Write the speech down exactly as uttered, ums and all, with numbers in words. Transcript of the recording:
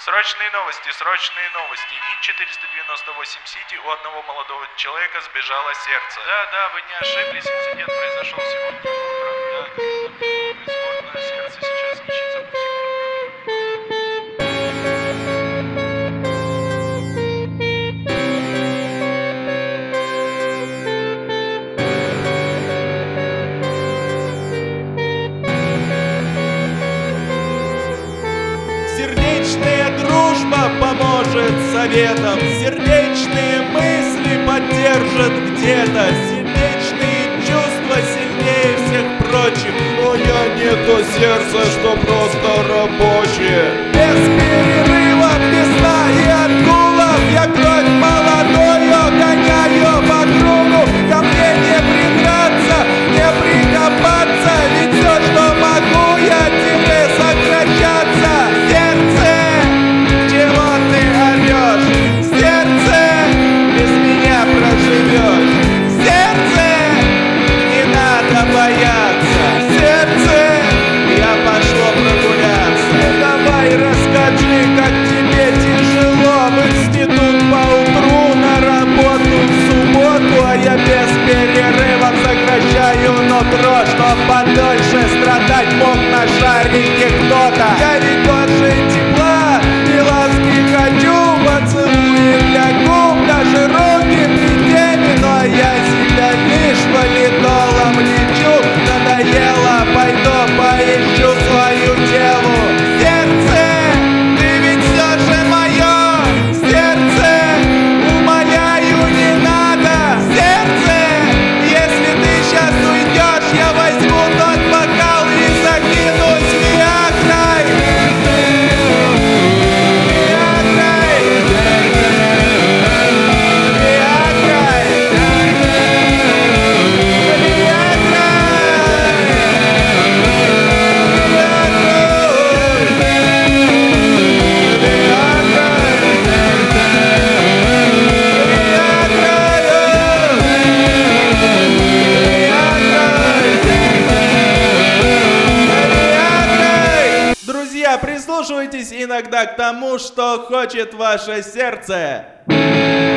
Срочные новости, срочные новости. ин четыреста девяносто восемь Сити, у одного молодого человека сбежало сердце. Да, да, вы не ошиблись, инцидент произошел сегодня утром. Да, да, прискорбно, сердце сейчас ищется по всему. Сердечная дружба поможет советом, сердечные мысли поддержат где-то, сердечные чувства сильнее всех прочих. Но я не то сердце, что просто рабочее. Без перерывов, без сна и отгулов я кровь молодую гоняю по кругу. Ко мне не придраться, не прикопаться, ведь все, что могу, я тебе сокращаться. Сердце, чего ты орешь? Сердце, без меня проживешь. Сердце, не надо бояться. Сердце, я пошло прогуляться. Давай расскажи, как тебе тяжело. В институт поутру, на работу в субботу, а я без перерывов сокращаю нутро, чтоб подольше страдать мог на шарике кто-то. Я ведь тоже тепла и ласки хочу, поцелуи для губ, даже руки при теме, но я себя лишь валидолом лечу. Надоело, пойду поищу свою деву. Сердце, ты ведь все же мое. Сердце, умоляю, не надо. Сердце, если ты сейчас уйдешь, я возьму тот бокал и закинусь виагрой. Виагрой. Виагрой. Друзья, прислушивайтесь иногда к тому, что хочет ваше сердце.